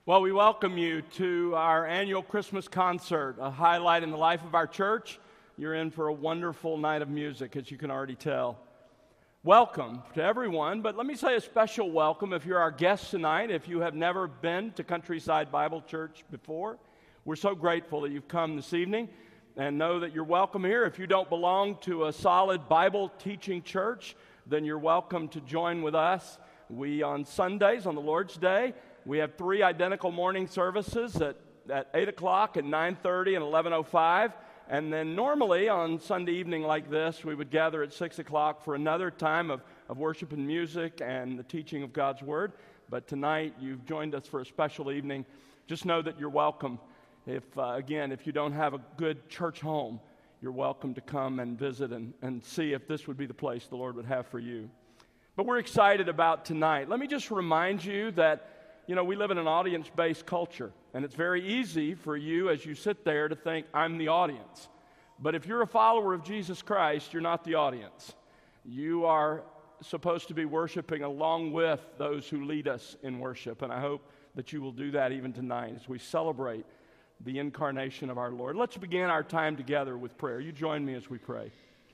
Well, we welcome you to our annual Christmas concert, a highlight in the life of our church. You're in for a wonderful night of music, as you can already tell. Welcome to everyone, but let me say a special welcome if you're our guest tonight. If you have never been to Countryside Bible Church before, we're so grateful that you've come this evening and know that you're welcome here. If you don't belong to a solid Bible teaching church, then you're welcome to join with us. We, on Sundays, on the Lord's Day, we have 3 identical morning services at 8 o'clock, at 9:30, and 11:05. And then normally on Sunday evening like this, we would gather at 6 o'clock for another time of worship and music and the teaching of God's Word. But tonight, you've joined us for a special evening. Just know that you're welcome. If you don't have a good church home, you're welcome to come and visit and see if this would be the place the Lord would have for you. But we're excited about tonight. Let me just remind you that we live in an audience-based culture, and it's very easy for you as you sit there to think, I'm the audience. But if you're a follower of Jesus Christ, you're not the audience. You are supposed to be worshiping along with those who lead us in worship, and I hope that you will do that even tonight as we celebrate the incarnation of our Lord. Let's begin our time together with prayer. You join me as we pray.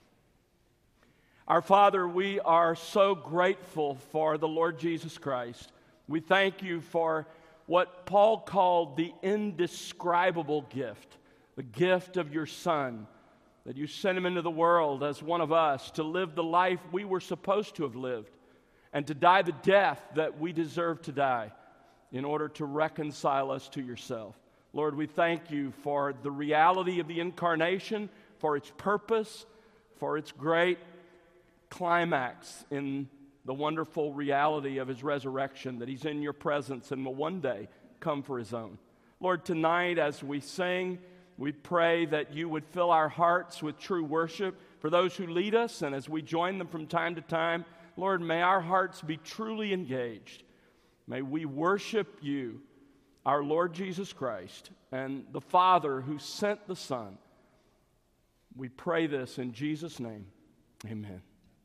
Our Father, we are so grateful for the Lord Jesus Christ. We thank you for what Paul called the indescribable gift, the gift of your Son, that you sent him into the world as one of us to live the life we were supposed to have lived and to die the death that we deserve to die in order to reconcile us to yourself. Lord, we thank you for the reality of the incarnation, for its purpose, for its great climax in the wonderful reality of his resurrection, that he's in your presence and will one day come for his own. Lord, tonight as we sing, we pray that you would fill our hearts with true worship for those who lead us, and as we join them from time to time, Lord, may our hearts be truly engaged. May we worship you, our Lord Jesus Christ, and the Father who sent the Son. We pray this in Jesus' name. Amen.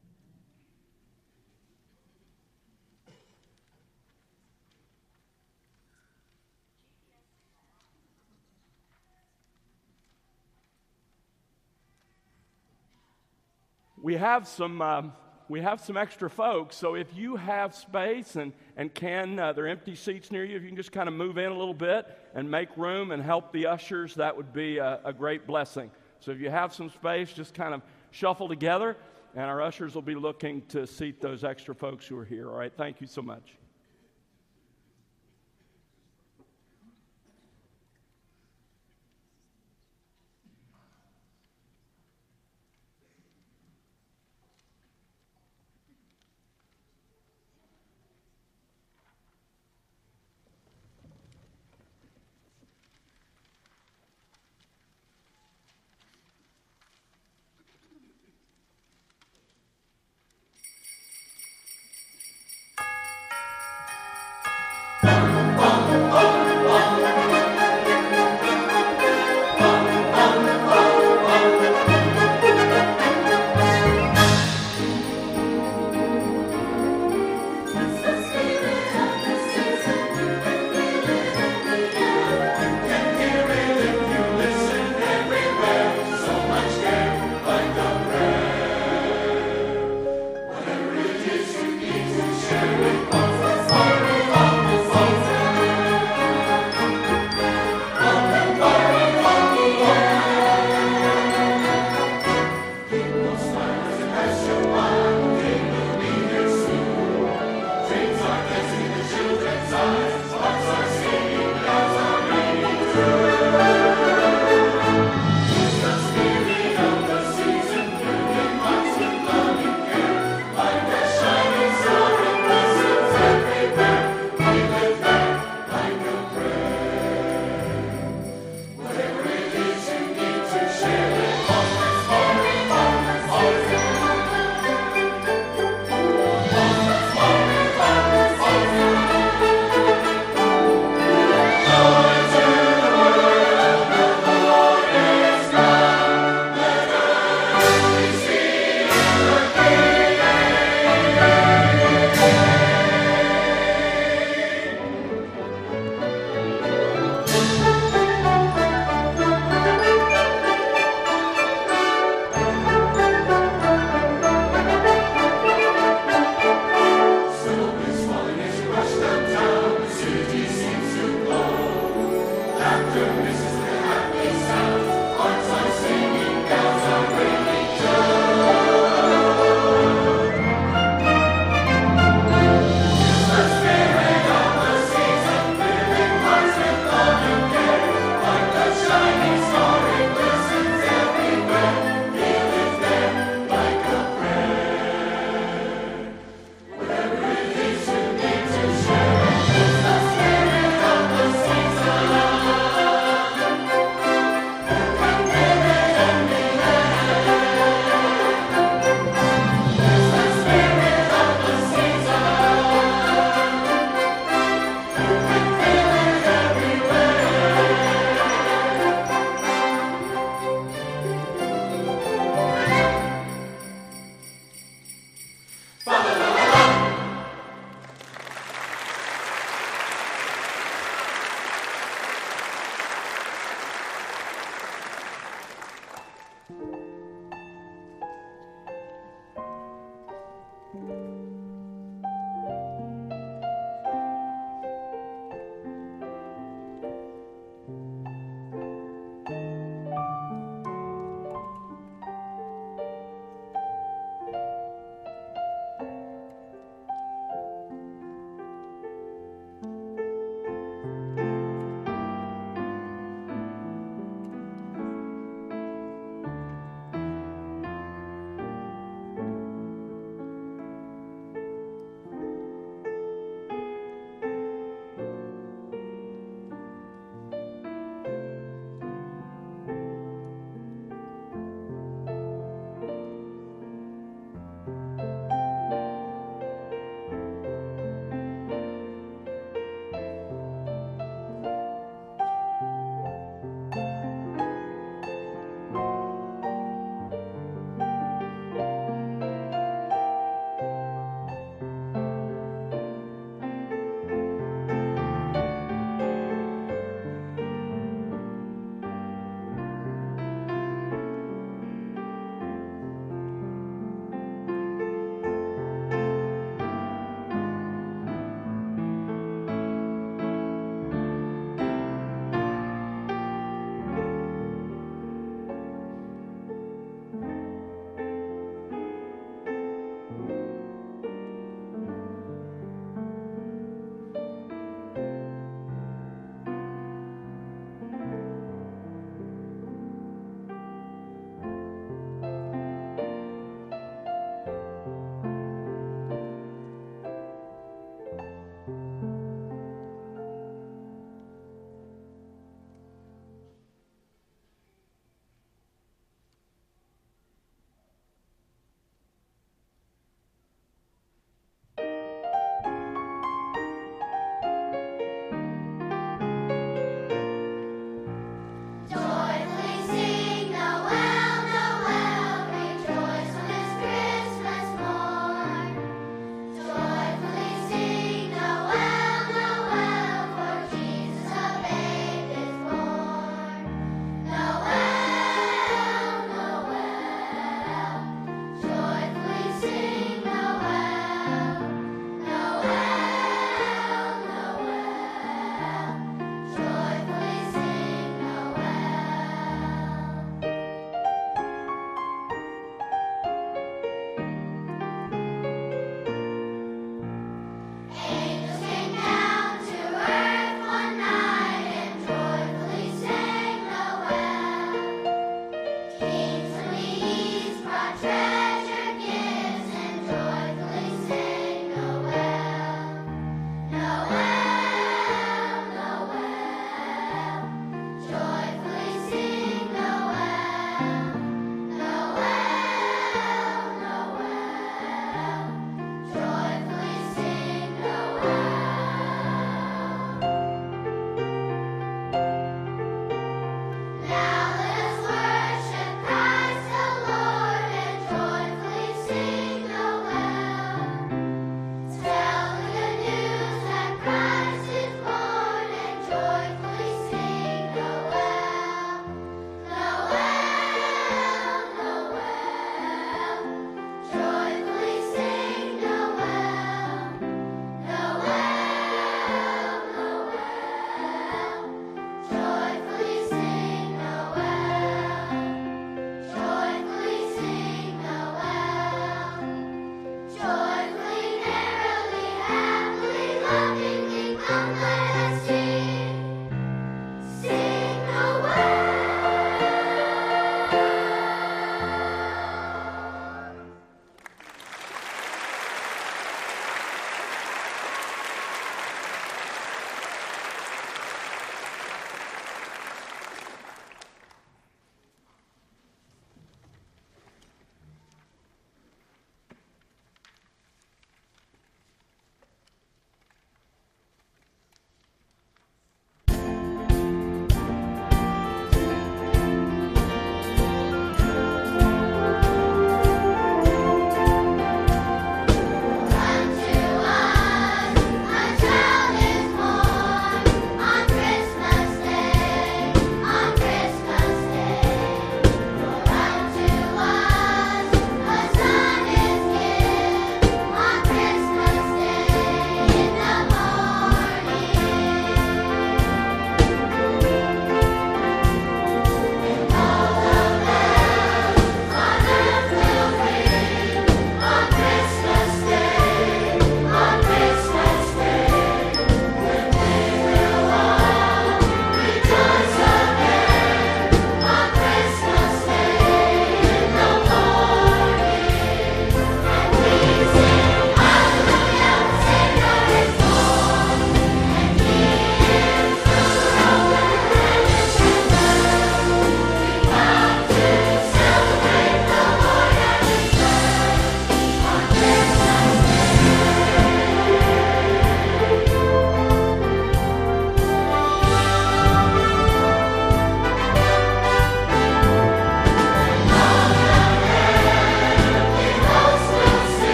We have some extra folks, so if you have space and can, there are empty seats near you, if you can just kind of move in a little bit and make room and help the ushers, that would be a great blessing. So if you have some space, just kind of shuffle together, and our ushers will be looking to seat those extra folks who are here. All right, thank you so much.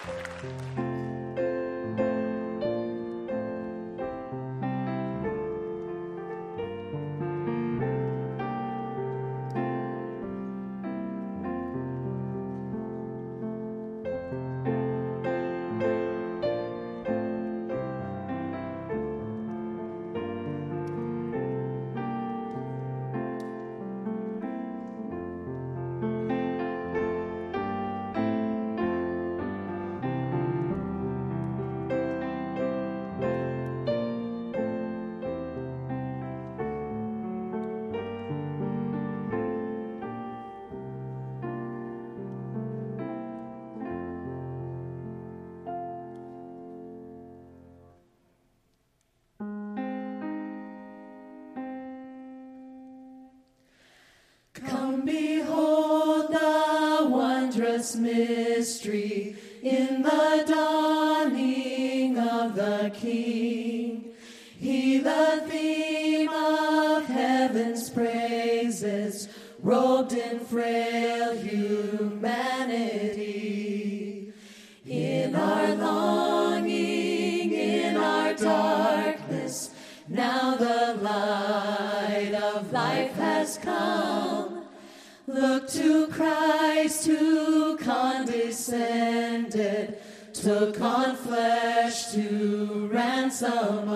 Come behold the wondrous mystery in the dawning of the King. He, the theme of heaven's praises, robed in frail humanity. In our longing, in our darkness, now the light of life has come. Look to Christ who condescended, took on flesh to ransom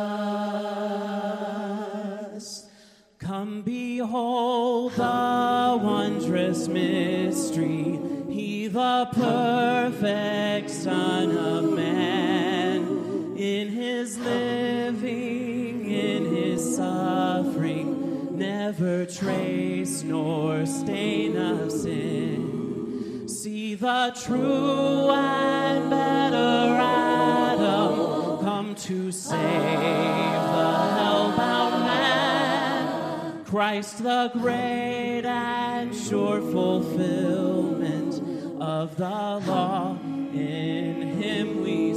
us. Come behold the wondrous mystery, he the perfect Son of Man. In his living, in his suffering, never trace nor stain of sin. See the true and better Adam come to save the hell-bound man. Christ the great and sure fulfillment of the law, in him we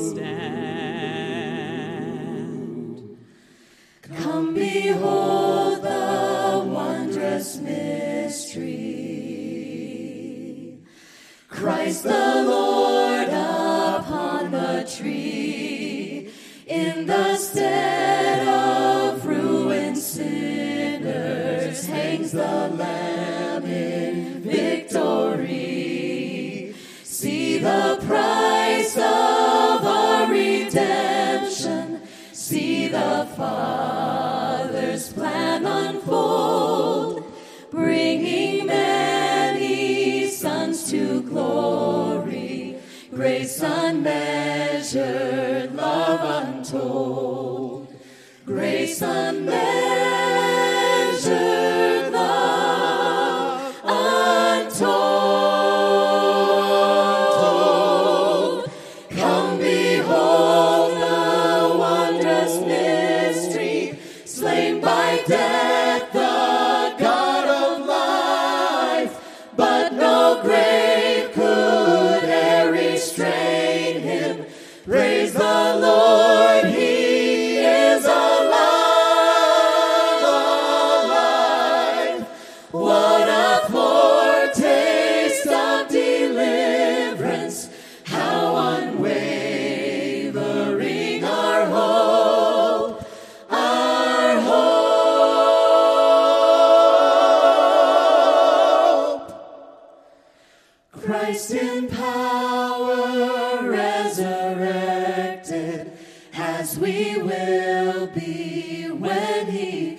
stand. Come behold the wondrous mystery. Christ the Lord upon the tree, in the stead of ruined sinners, hangs the Lamb in victory. See the price of our redemption, see the Father's plan unfold, bringing many sons to glory, grace unmeasured, love untold, grace unmeasured, love untold. Come behold the wondrous mystery, slain by death, the God of life, but no grave could e'er restrain him. Praise the Lord, he is alive, alive. What a foretaste of deliverance, how unwavering our hope, our hope. Christ in power resurrected, as we will be when he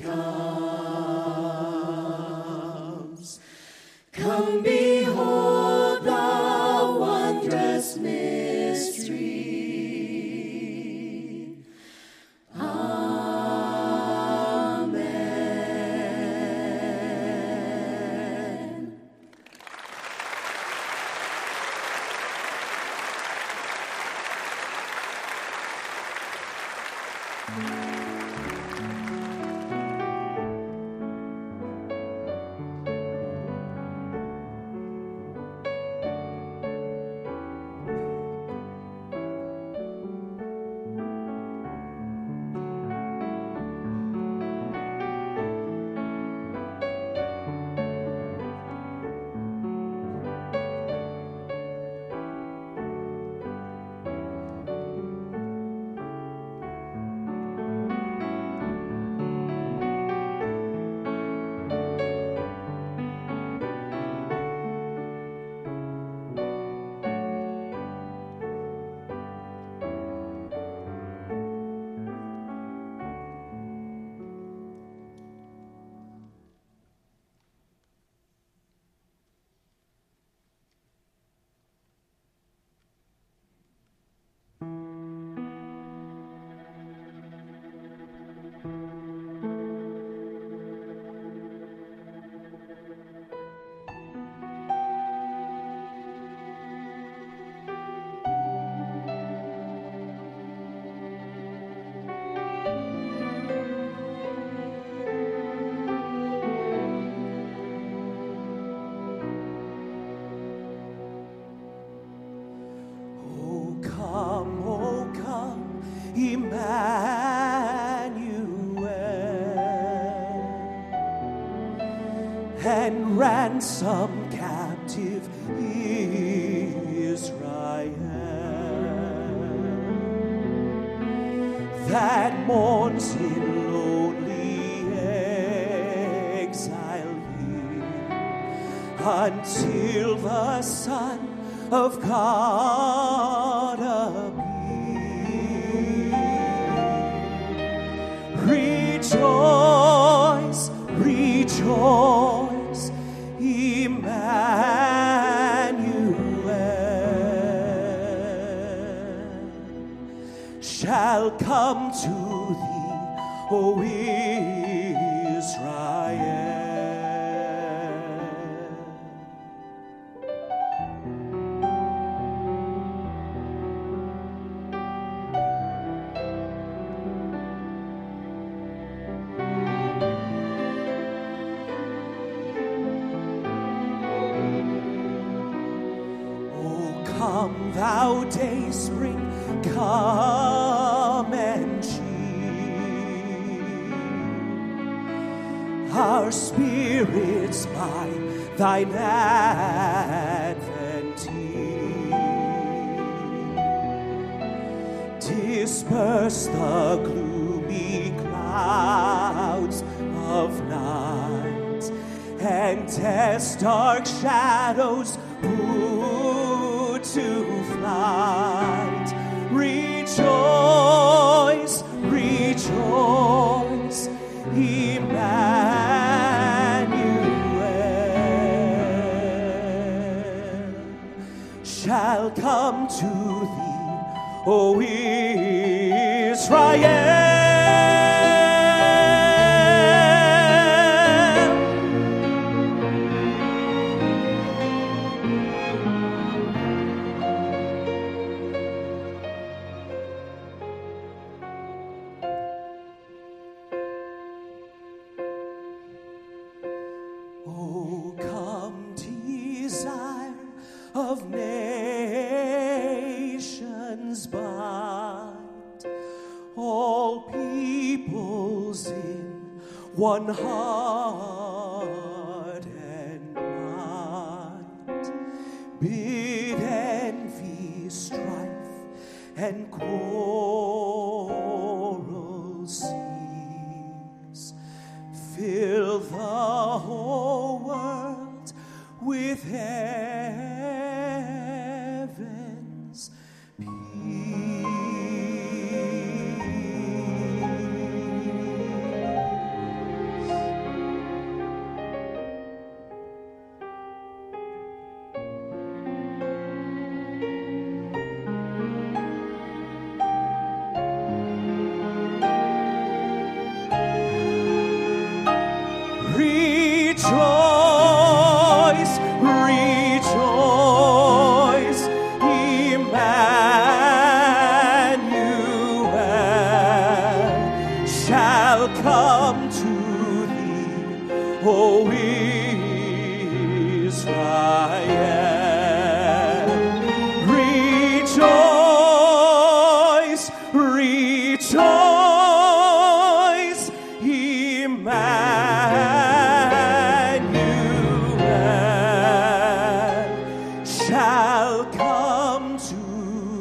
comes. Come behold the wondrous mystery. Amen. Emmanuel, and ransom captive Israel that mourns in lonely exile here until the Son of God appear. Rejoice, rejoice, Emmanuel shall come to thee, O Israel. Come, thou day spring, come and cheer our spirits by thine advent here. Disperse the gloomy clouds of night and test dark shadows to flight. Rejoice, rejoice, Emmanuel shall come to thee, O Israel. Oh, come, desire of nations, bind all peoples in one heart and mind. Bid envy, strife, and quarrel cease. Fill the whole world with heaven's peace. Rejoice, rejoice, Emmanuel shall come to thee, O Israel. Rejoice, rejoice, Emmanuel shall come to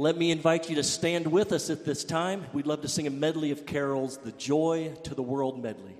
let me invite you to stand with us at this time. We'd love to sing a medley of carols, the Joy to the World medley.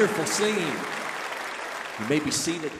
Wonderful singing. You may be seated.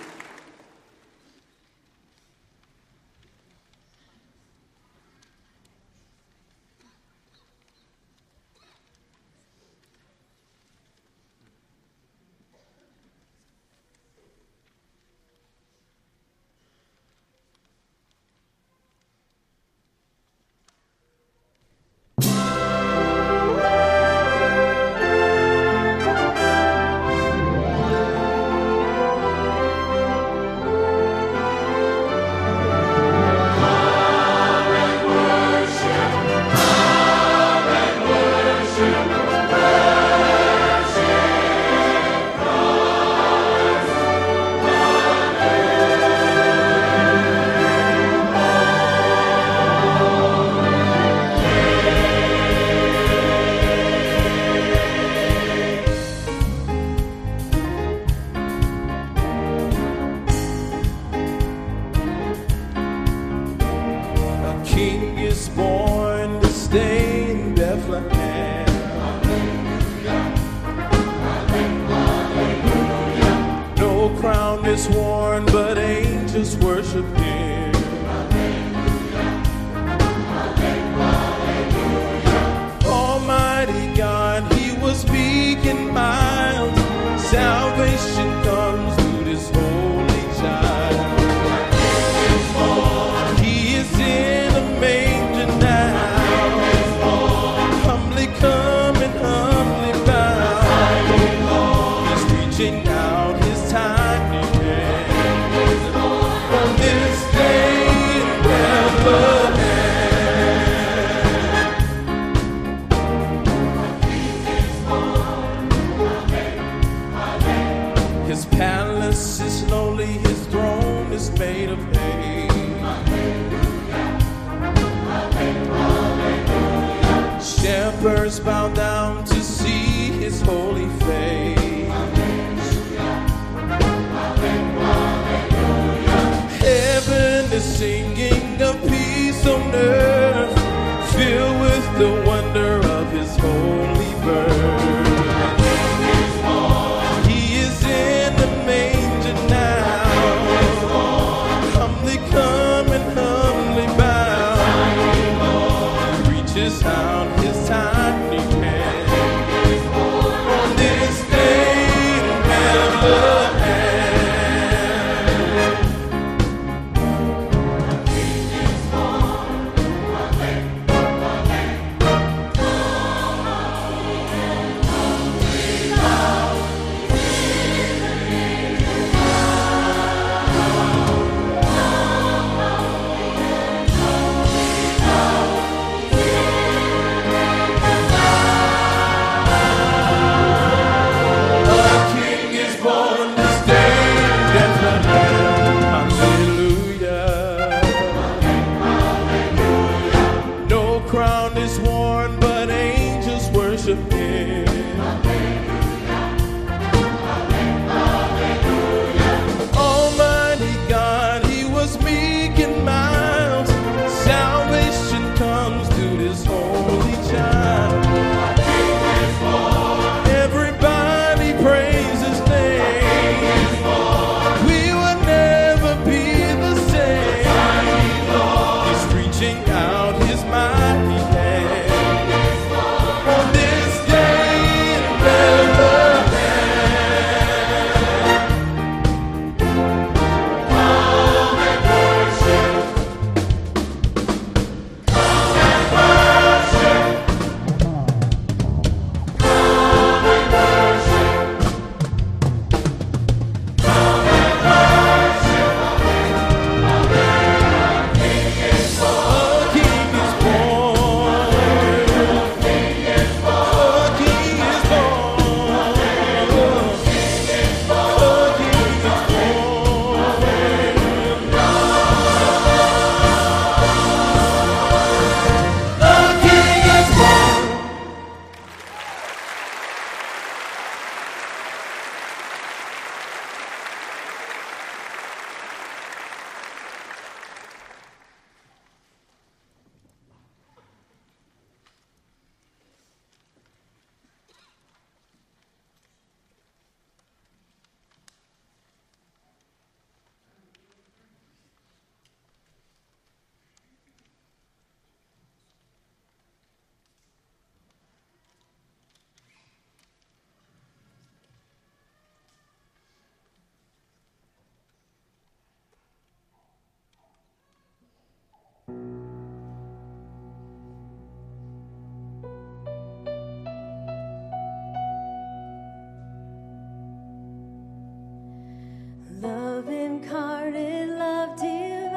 Love incarnate, love divine,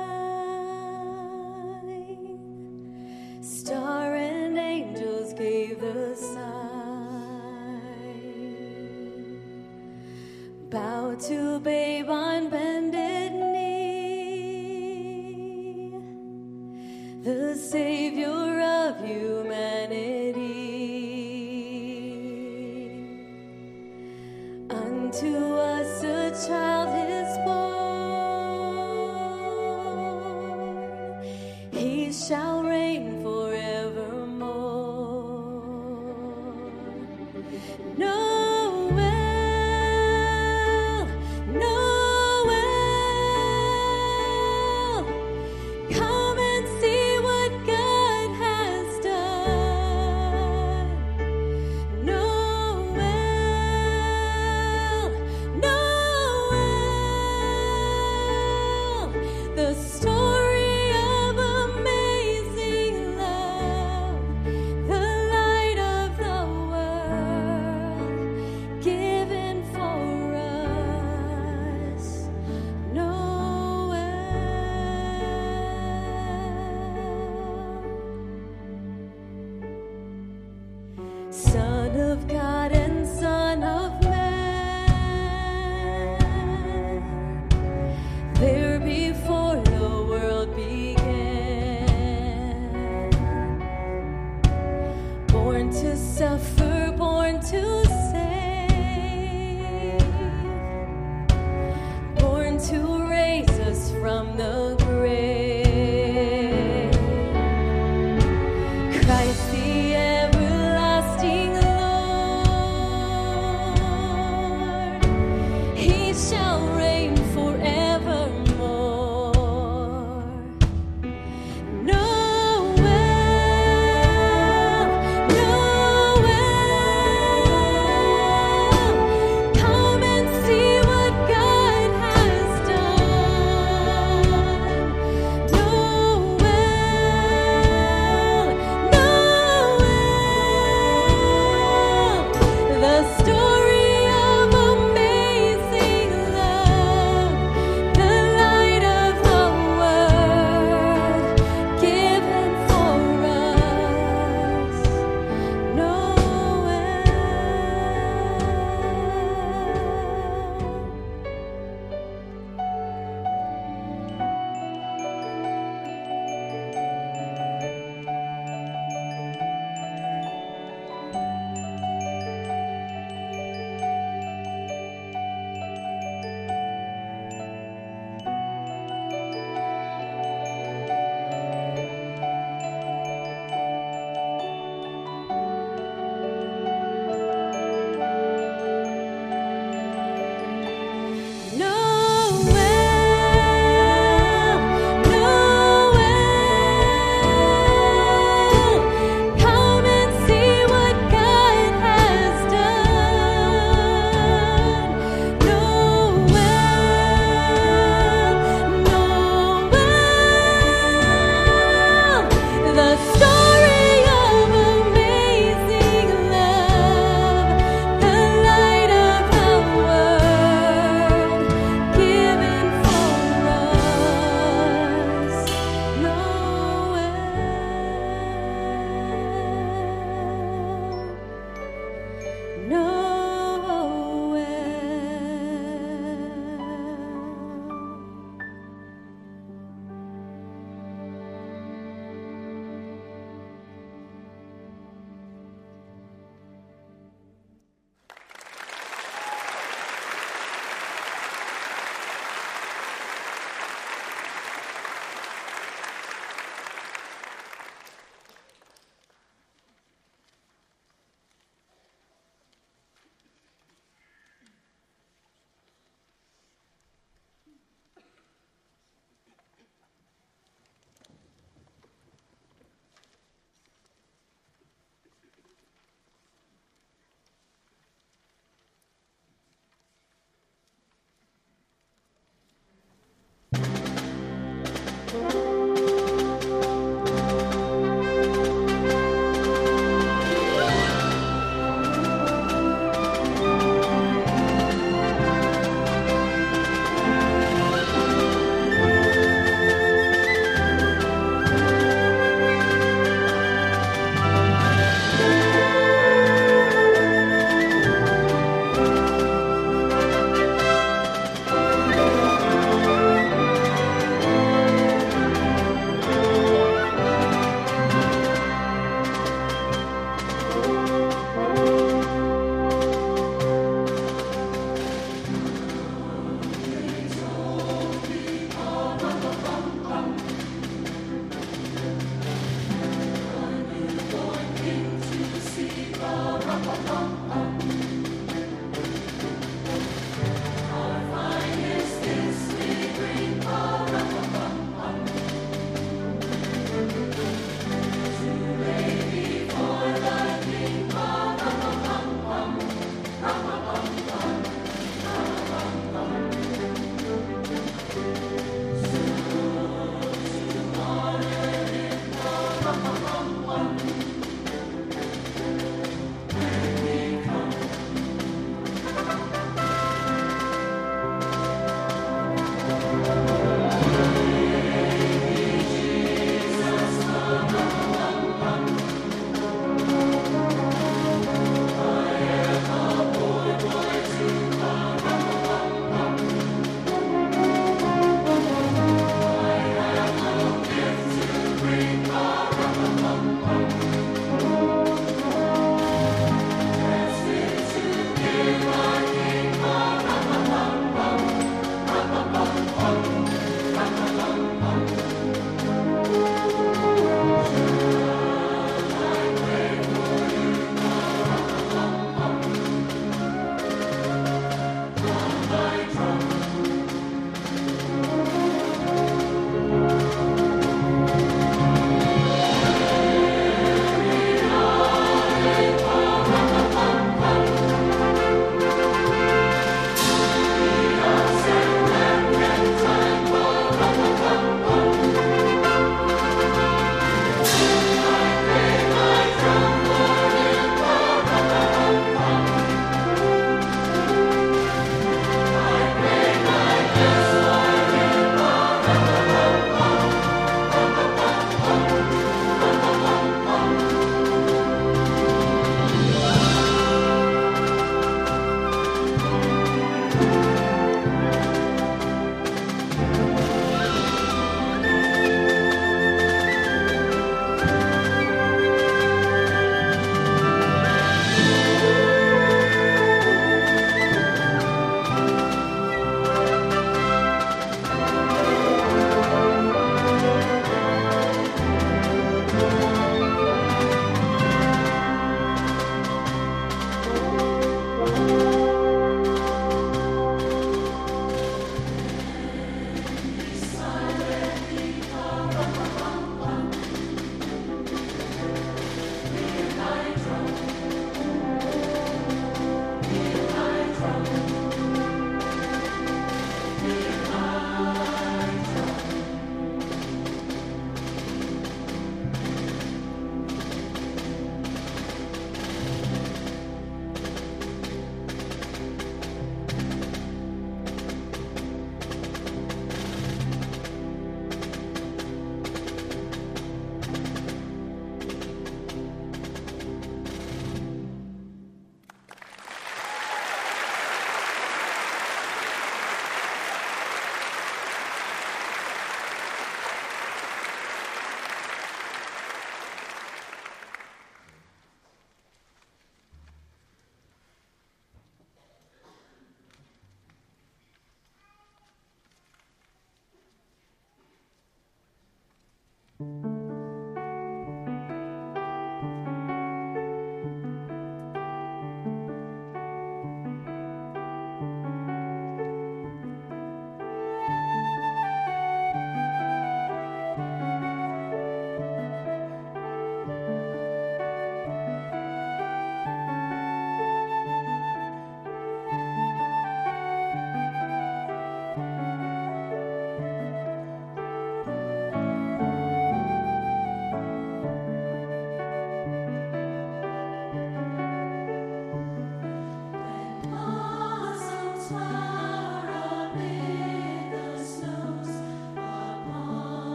star and angels gave the sign. Bow to babe on bended knee, the Savior of humanity. Unto us a child is born, he shall reign forevermore. Noel, Noel, come and see what God has done. Noel, Noel, the story of amazing love.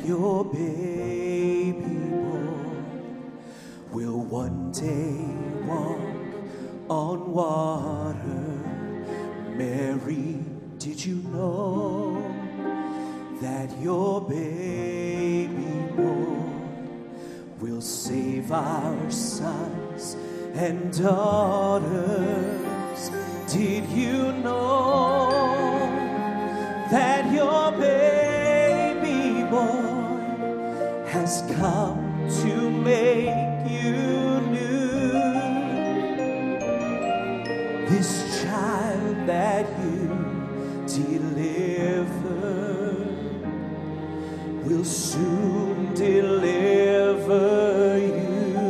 your baby boy will one day walk on water. Mary, did you know that your baby boy will save our sons and daughters? Did you know that your baby boy has come to make you new? This child that you delivered will soon deliver you.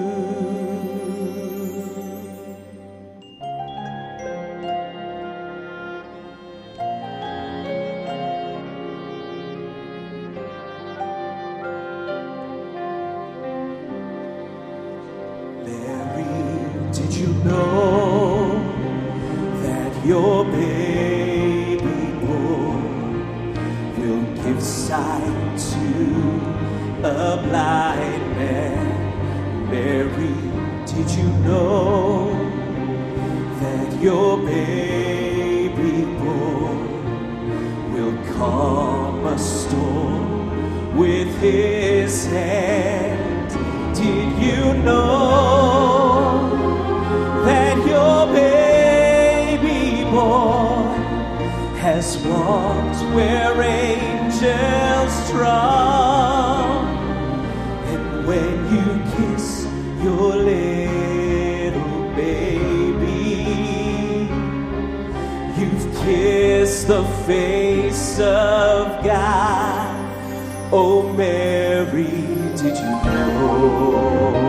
Did you know that your baby boy will give sight to a blind man? Mary, did you know that your baby boy will calm a storm with his hand? Did you know that your baby boy has walked where angels trod? And when you kiss your little baby, you've kissed the face of God. Oh, Mary, did you know?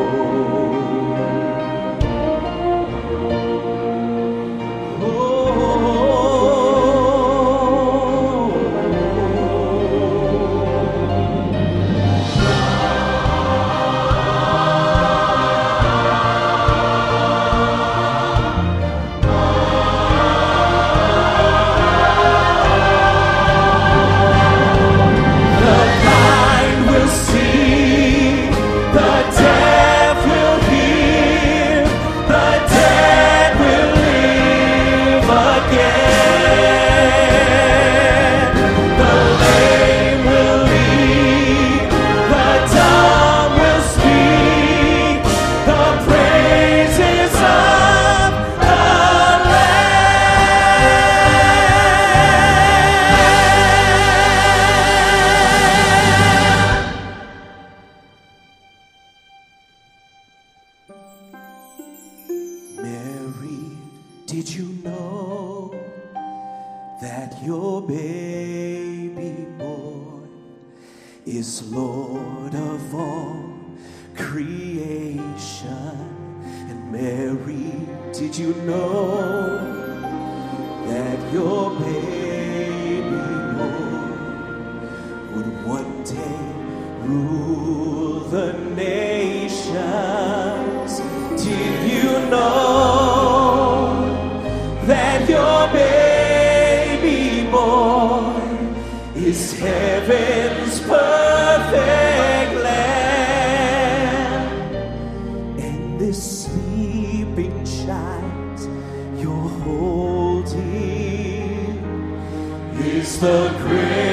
Did you know that your baby boy is Lord of all creation? And Mary, did you know that your baby boy would one day rule the nations? Did you know that your baby boy is heaven's perfect Lamb? And this sleeping child you're holding is the great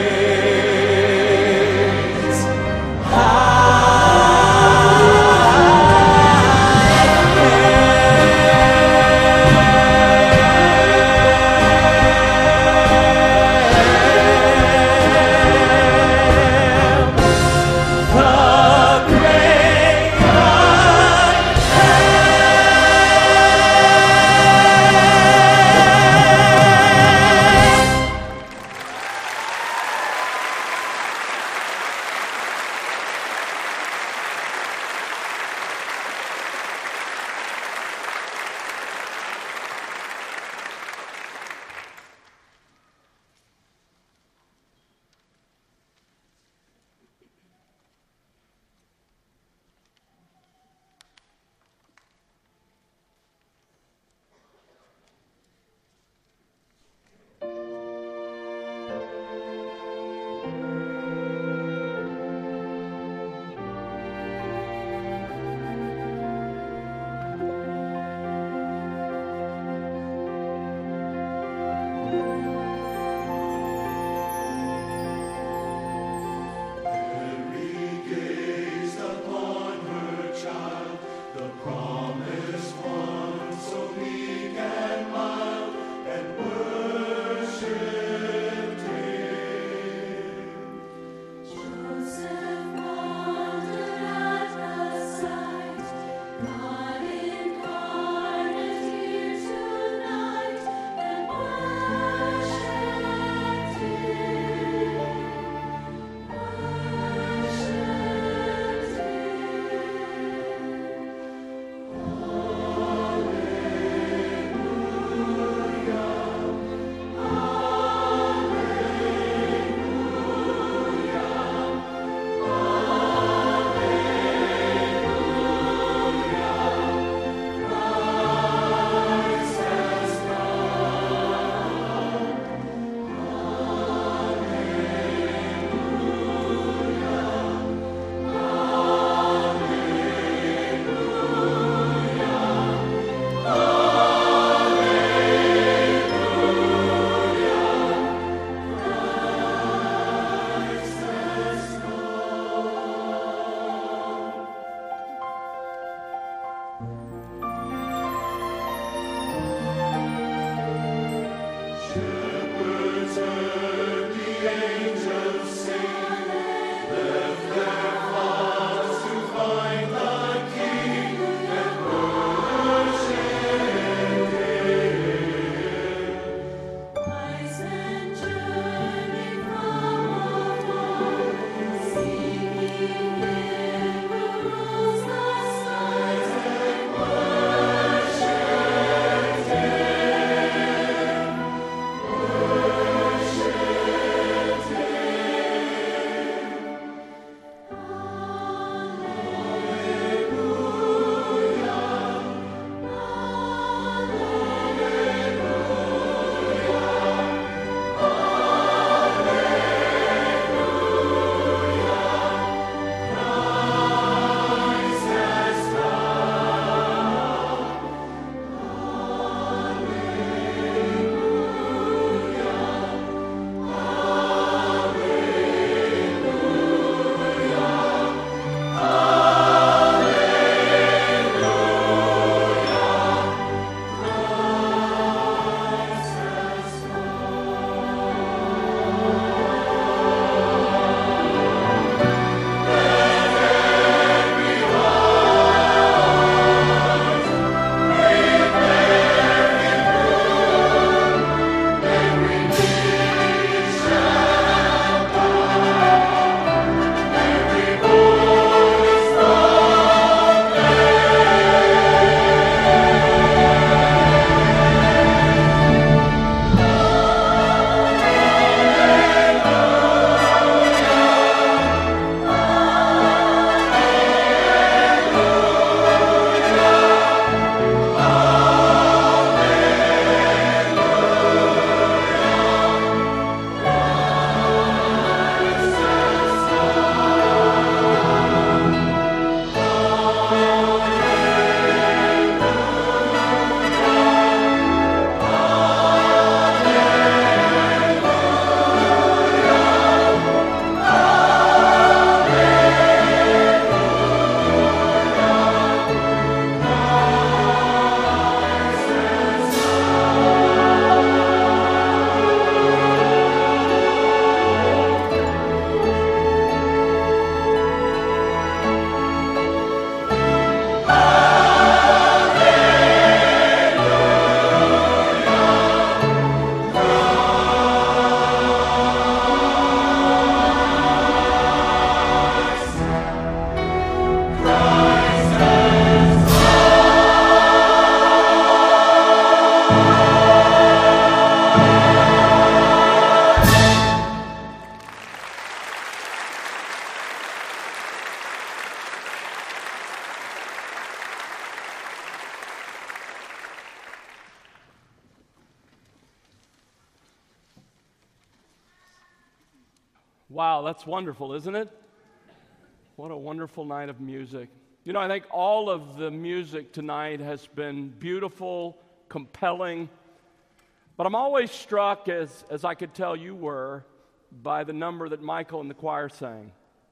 Wow, that's wonderful, isn't it? What a wonderful night of music. You know, I think all of the music tonight has been beautiful, compelling, but I'm always struck, as I could tell you were, by the number that Michael and the choir sang.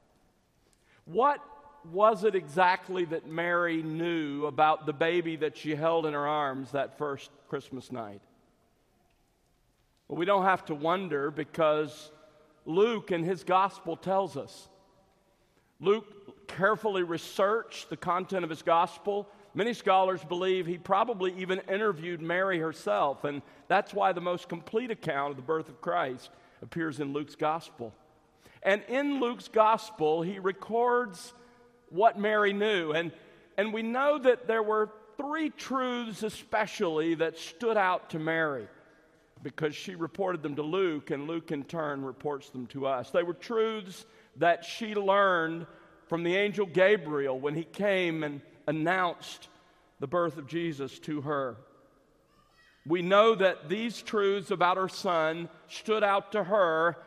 What was it exactly that Mary knew about the baby that she held in her arms that first Christmas night? Well, we don't have to wonder, because Luke in his gospel tells us. Luke carefully researched the content of his gospel. Many scholars believe he probably even interviewed Mary herself, and that's why the most complete account of the birth of Christ appears in Luke's gospel. And in Luke's gospel, he records what Mary knew. And we know that there were three truths especially that stood out to Mary, because she reported them to Luke, and Luke in turn reports them to us. They were truths that she learned from the angel Gabriel when he came and announced the birth of Jesus to her. We know that these truths about her son stood out to her,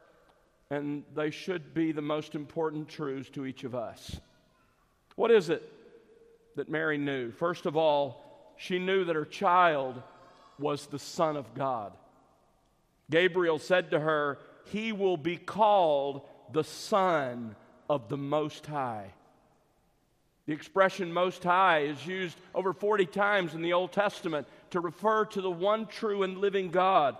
and they should be the most important truths to each of us. What is it that Mary knew? First of all, she knew that her child was the Son of God. Gabriel said to her, "He will be called the Son of the Most High." The expression Most High is used over 40 times in the Old Testament to refer to the one true and living God.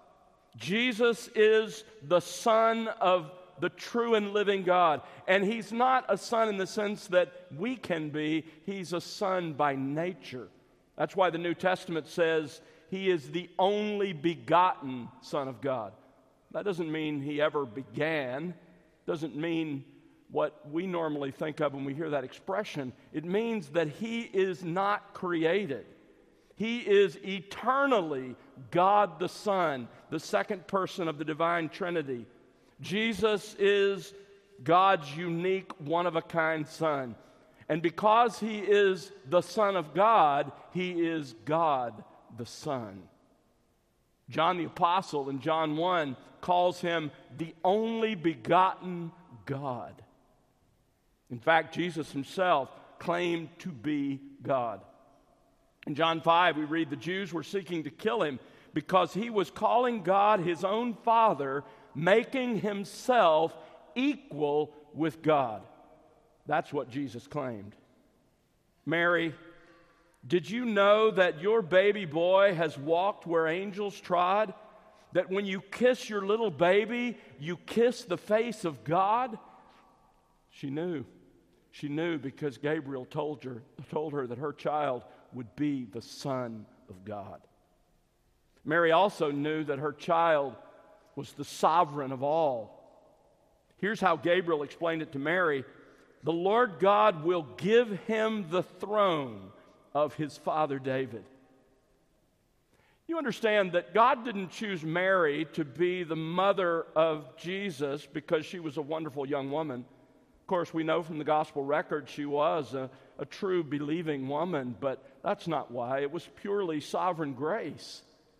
Jesus is the Son of the true and living God. And he's not a son in the sense that we can be. He's a son by nature. That's why the New Testament says he is the only begotten Son of God. That doesn't mean he ever began. Doesn't mean what we normally think of when we hear that expression. It means that he is not created. He is eternally God the Son, the second person of the divine Trinity. Jesus is God's unique, one-of-a-kind Son. And because he is the Son of God, he is God the Son. John the Apostle in John 1 calls him the only begotten God. In fact, Jesus himself claimed to be God. In John 5, we read the Jews were seeking to kill him because he was calling God his own Father, making himself equal with God. That's what Jesus claimed. Mary, did you know that your baby boy has walked where angels trod? That when you kiss your little baby, you kiss the face of God? She knew. She knew because Gabriel told her that her child would be the Son of God. Mary also knew that her child was the sovereign of all. Here's how Gabriel explained it to Mary. The Lord God will give him the throne of his father David. You understand that God didn't choose Mary to be the mother of Jesus because she was a wonderful young woman. Of course, we know from the gospel record she was a true believing woman, but that's not why. It was purely sovereign grace.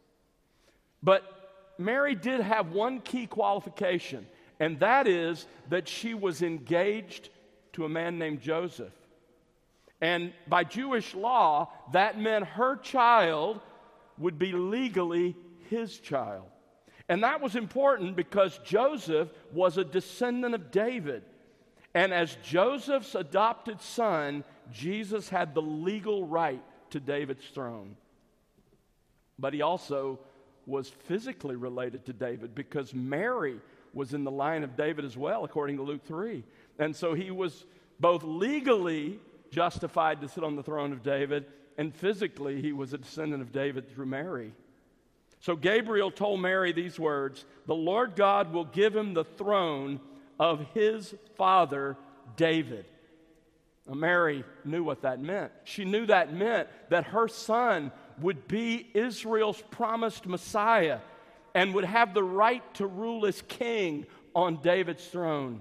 But Mary did have one key qualification, and that is that she was engaged to a man named Joseph. And by Jewish law, that meant her child would be legally his child. And that was important because Joseph was a descendant of David. And as Joseph's adopted son, Jesus had the legal right to David's throne. But he also was physically related to David because Mary was in the line of David as well, according to Luke 3. And so he was both legally justified to sit on the throne of David, and physically he was a descendant of David through Mary. So Gabriel told Mary these words, "The Lord God will give him the throne of his father David." Now, Mary knew what that meant. She knew that meant that her son would be Israel's promised Messiah and would have the right to rule as king on David's throne.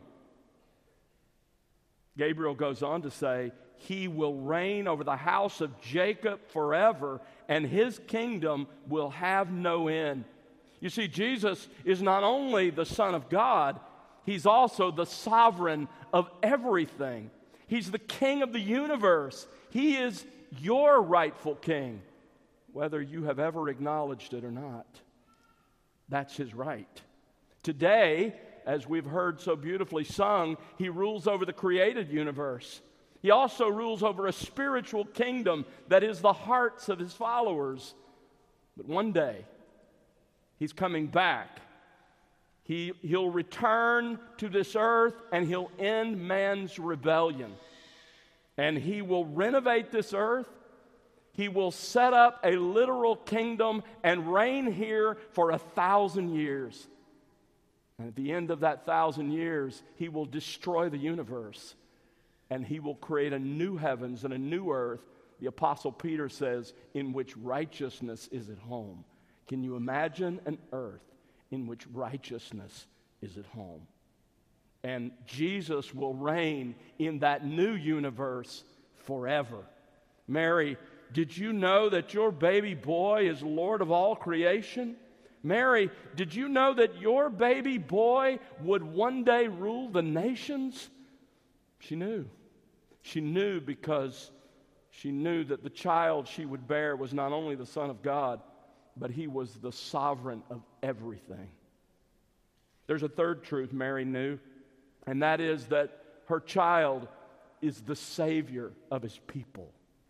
Gabriel goes on to say, he will reign over the house of Jacob forever, and his kingdom will have no end. You see, Jesus is not only the Son of God, He's also the sovereign of everything. He's the king of the universe. He is your rightful king, whether you have ever acknowledged it or not. That's his right. Today, as we've heard so beautifully sung, he rules over the created universe. He also rules over a spiritual kingdom that is the hearts of his followers. But one day, he's coming back. He'll return to this earth and he'll end man's rebellion. And he will renovate this earth. He will set up a literal kingdom and reign here for 1,000 years. And at the end of that 1,000 years, he will destroy the universe. And he will create a new heavens and a new earth, the Apostle Peter says, in which righteousness is at home. Can you imagine an earth in which righteousness is at home? And Jesus will reign in that new universe forever. Mary, did you know that your baby boy is Lord of all creation? Mary, did you know that your baby boy would one day rule the nations? She knew. She knew because she knew that the child she would bear was not only the Son of God, but he was the sovereign of everything. There's a third truth Mary knew, and that is that her child is the Savior of his people.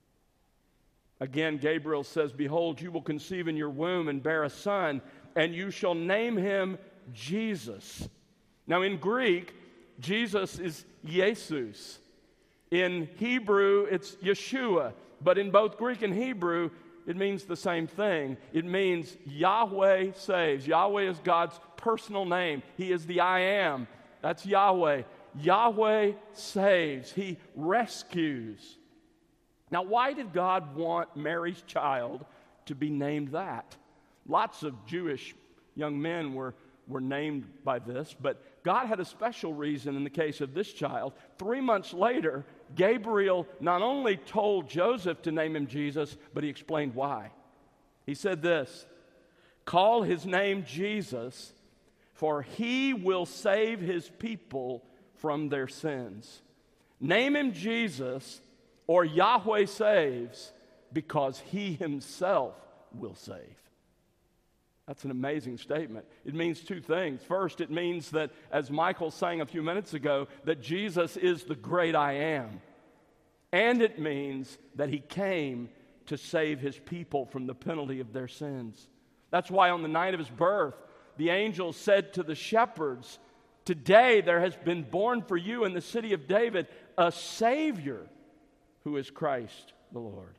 Again, Gabriel says, "Behold, you will conceive in your womb and bear a son, and you shall name him Jesus." Now, in Greek, Jesus is Jesus. In Hebrew, it's Yeshua. But in both Greek and Hebrew, it means the same thing. It means Yahweh saves. Yahweh is God's personal name. He is the I am. That's Yahweh. Yahweh saves. He rescues. Now, why did God want Mary's child to be named that? Lots of Jewish young men were named by this, but God had a special reason in the case of this child. 3 months later, Gabriel not only told Joseph to name him Jesus, but he explained why. He said this, "Call his name Jesus, for he will save his people from their sins." Name him Jesus, or Yahweh saves, because he himself will save. That's an amazing statement. It means two things. First, it means that, as Michael sang a few minutes ago, that Jesus is the great I am. And it means that he came to save his people from the penalty of their sins. That's why on the night of his birth, the angels said to the shepherds, "Today there has been born for you in the city of David a Savior who is Christ the Lord."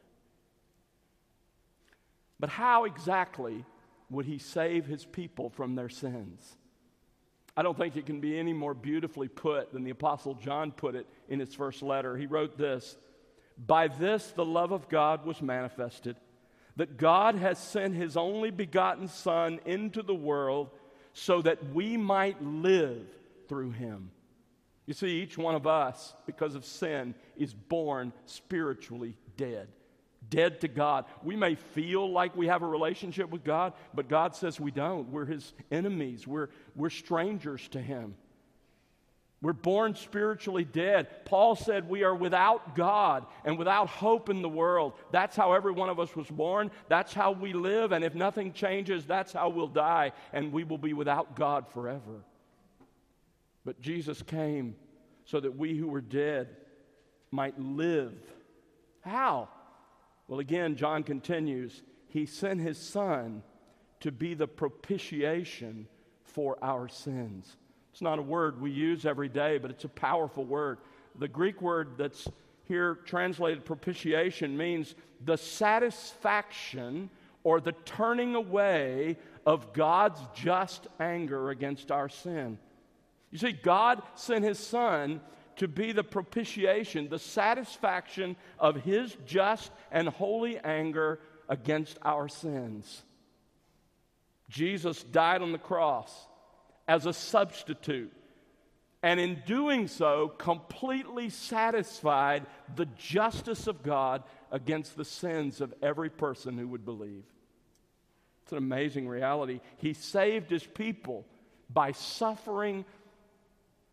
But how exactly would he save his people from their sins? I don't think it can be any more beautifully put than the Apostle John put it in his first letter. He wrote this, "By this the love of God was manifested, that God has sent his only begotten Son into the world so that we might live through him." You see, each one of us, because of sin, is born spiritually dead. Dead to God. We may feel like we have a relationship with God, but God says we don't. We're his enemies. We're strangers to him. We're born spiritually dead. Paul said we are without God and without hope in the world. That's how every one of us was born. That's how we live. And if nothing changes, that's how we'll die. And we will be without God forever. But Jesus came so that we who were dead might live. How? Well, again, John continues, he sent his Son to be the propitiation for our sins. It's not a word we use every day, but it's a powerful word. The Greek word that's here translated propitiation means the satisfaction or the turning away of God's just anger against our sin. You see, God sent his Son to be the propitiation, the satisfaction of his just and holy anger against our sins. Jesus died on the cross as a substitute, and in doing so, completely satisfied the justice of God against the sins of every person who would believe. It's an amazing reality. He saved his people by suffering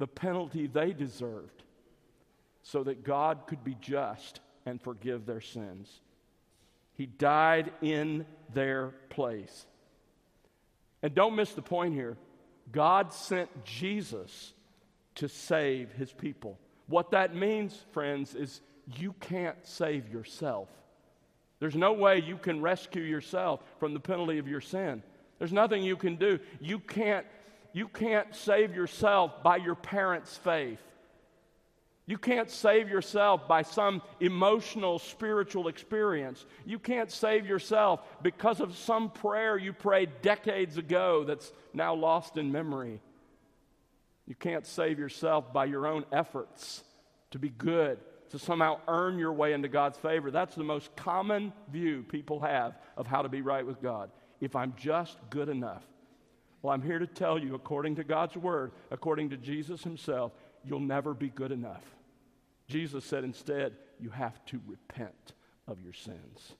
the penalty they deserved so that God could be just and forgive their sins. He died in their place. And don't miss the point here. God sent Jesus to save his people. What that means, friends, is you can't save yourself. There's no way you can rescue yourself from the penalty of your sin. There's nothing you can do. You can't save yourself by your parents' faith. You can't save yourself by some emotional, spiritual experience. You can't save yourself because of some prayer you prayed decades ago that's now lost in memory. You can't save yourself by your own efforts to be good, to somehow earn your way into God's favor. That's the most common view people have of how to be right with God. If I'm just good enough. Well, I'm here to tell you, according to God's word, according to Jesus himself, you'll never be good enough. Jesus said instead, you have to repent of your sins.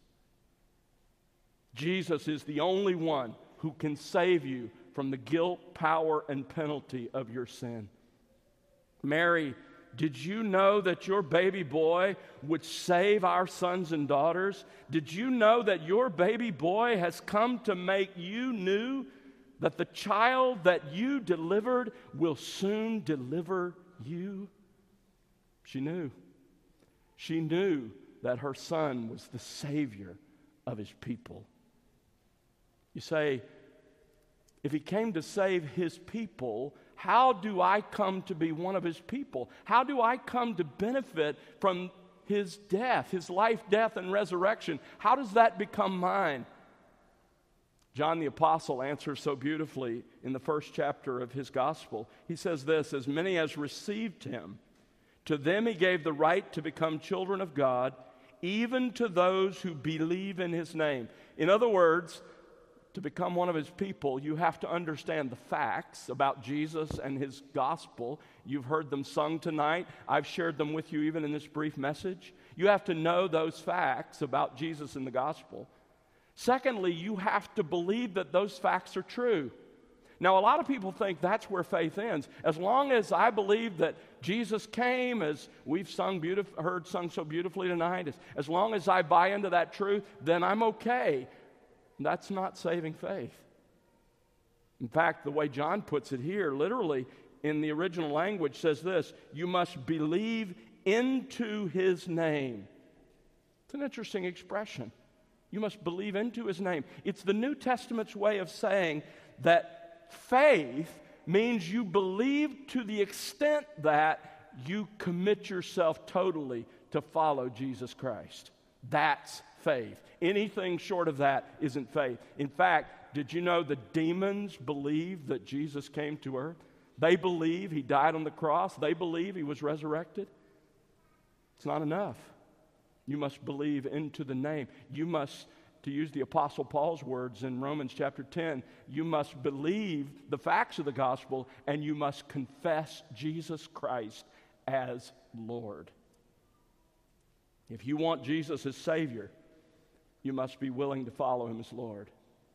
Jesus is the only one who can save you from the guilt, power, and penalty of your sin. Mary, did you know that your baby boy would save our sons and daughters? Did you know that your baby boy has come to make you new? That the child that you delivered will soon deliver you? She knew. She knew that her son was the Savior of his people. You say, if he came to save his people, how do I come to be one of his people? How do I come to benefit from his death, his life, death, and resurrection? How does that become mine? John the Apostle answers so beautifully in the first chapter of his gospel. He says this, as many as received him, to them he gave the right to become children of God, even to those who believe in his name. In other words, to become one of his people, you have to understand the facts about Jesus and his gospel. You've heard them sung tonight. I've shared them with you even in this brief message. You have to know those facts about Jesus and the gospel. Secondly, you have to believe that those facts are true. Now, a lot of people think that's where faith ends. As long as I believe that Jesus came, as we've heard sung so beautifully tonight, as long as I buy into that truth, then I'm okay. That's not saving faith. In fact, the way John puts it here, literally in the original language, says this, you must believe into his name. It's an interesting expression. You must believe into his name. It's the New Testament's way of saying that faith means you believe to the extent that you commit yourself totally to follow Jesus Christ. That's faith. Anything short of that isn't faith. In fact, did you know the demons believe that Jesus came to earth? They believe he died on the cross. They believe he was resurrected. It's not enough. You must believe into the name. You must, to use the Apostle Paul's words in Romans chapter 10, you must believe the facts of the gospel and you must confess Jesus Christ as Lord. If you want Jesus as Savior, you must be willing to follow him as Lord.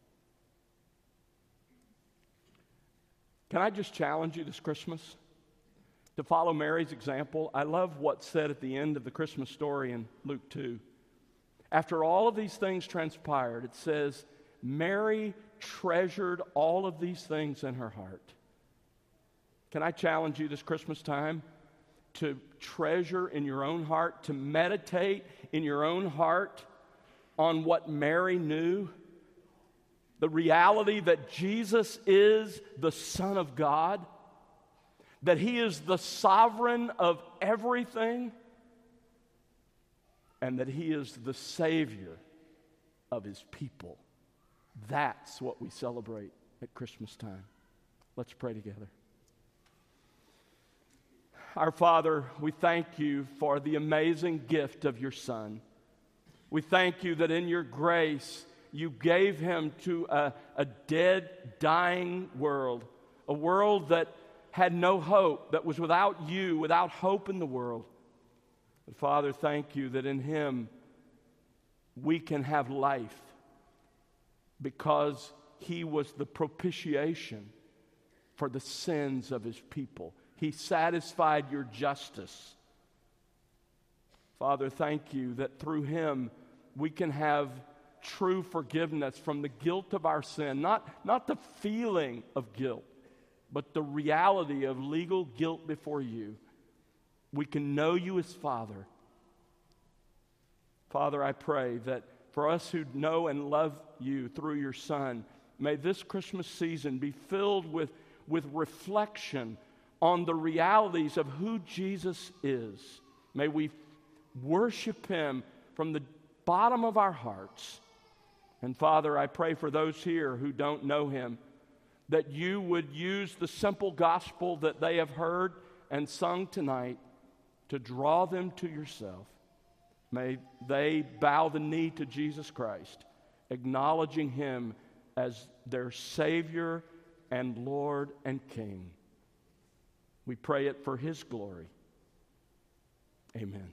Can I just challenge you this Christmas to follow Mary's example? I love what's said at the end of the Christmas story in Luke 2. After all of these things transpired, it says, Mary treasured all of these things in her heart. Can I challenge you this Christmas time to treasure in your own heart, to meditate in your own heart on what Mary knew? The reality that Jesus is the Son of God, that he is the sovereign of everything, and that he is the Savior of his people. That's what we celebrate at Christmas time. Let's pray together. Our Father, we thank you for the amazing gift of your Son. We thank you that in your grace you gave him to a dead, dying world, a world that had no hope, that was without you, without hope in the world. But Father, thank you that in him we can have life because he was the propitiation for the sins of his people. He satisfied your justice. Father, thank you that through him we can have true forgiveness from the guilt of our sin, not the feeling of guilt, but the reality of legal guilt before you. We can know you as Father. Father, I pray that for us who know and love you through your Son, may this Christmas season be filled with reflection on the realities of who Jesus is. May we worship him from the bottom of our hearts. And Father, I pray for those here who don't know him, that you would use the simple gospel that they have heard and sung tonight to draw them to yourself. May they bow the knee to Jesus Christ, acknowledging him as their Savior and Lord and King. We pray it for his glory. Amen.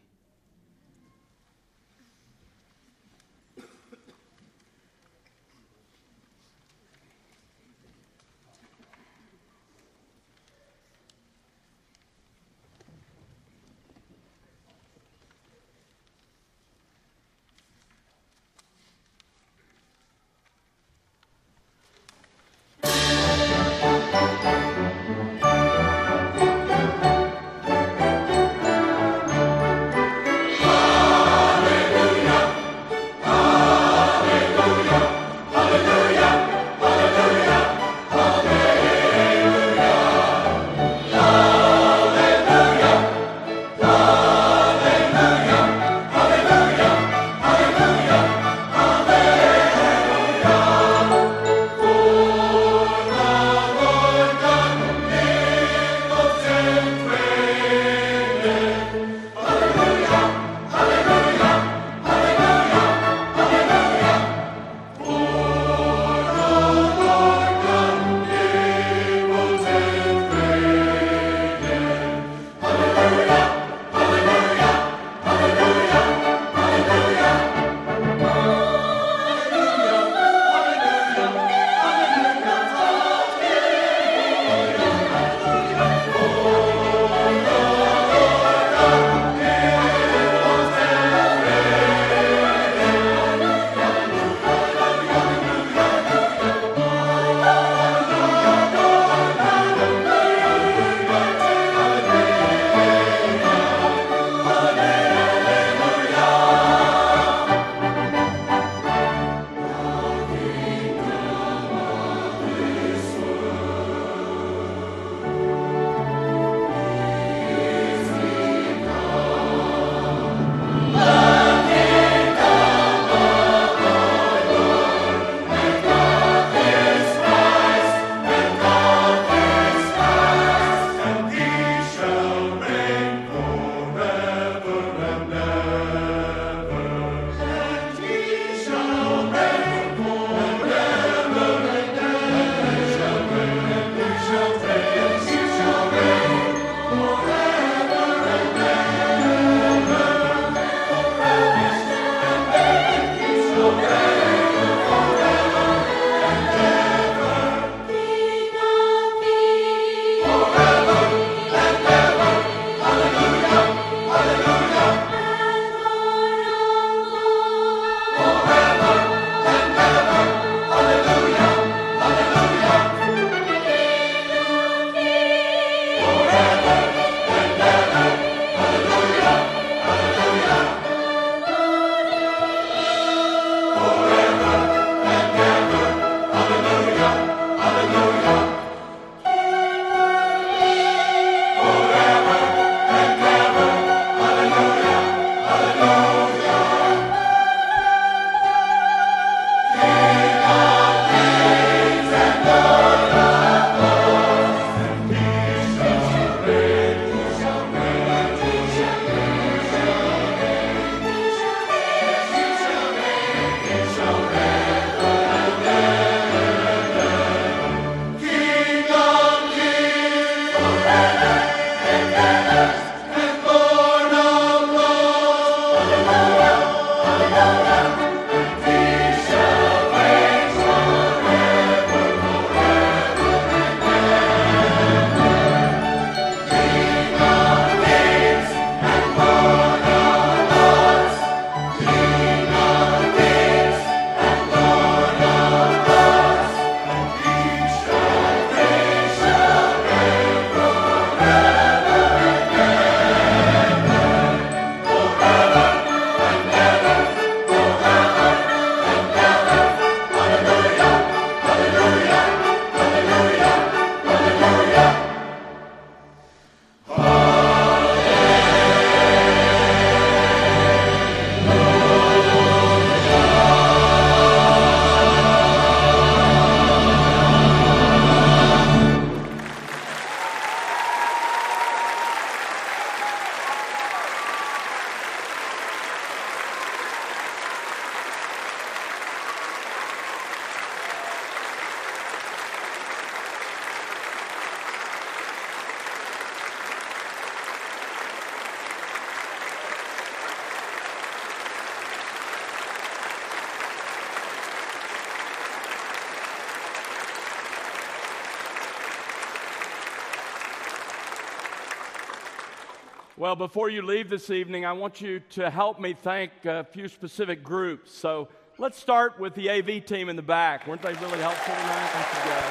Well, before you leave this evening, I want you to help me thank a few specific groups. So let's start with the AV team in the back. Weren't they really helpful tonight? Thank you, guys.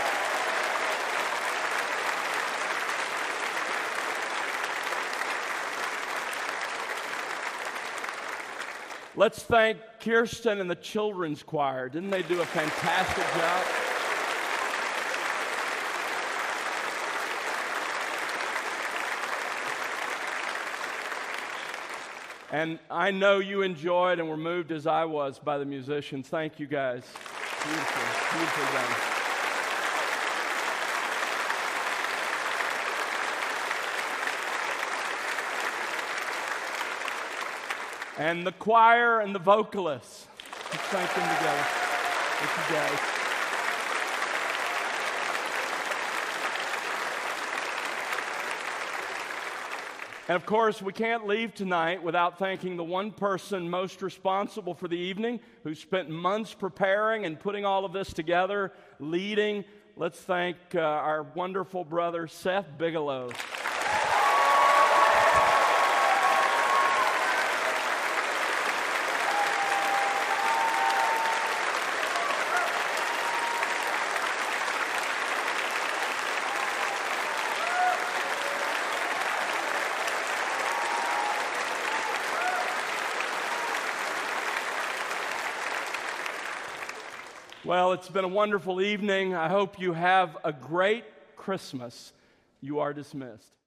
Let's thank Kirsten and the children's choir. Didn't they do a fantastic job? And I know you enjoyed and were moved as I was by the musicians. Thank you, guys. Beautiful, beautifully done. And the choir and the vocalists. Let's thank them together. Thank you, guys. And of course, we can't leave tonight without thanking the one person most responsible for the evening, who spent months preparing and putting all of this together, leading. Let's thank our wonderful brother, Seth Bigelow. Well, it's been a wonderful evening. I hope you have a great Christmas. You are dismissed.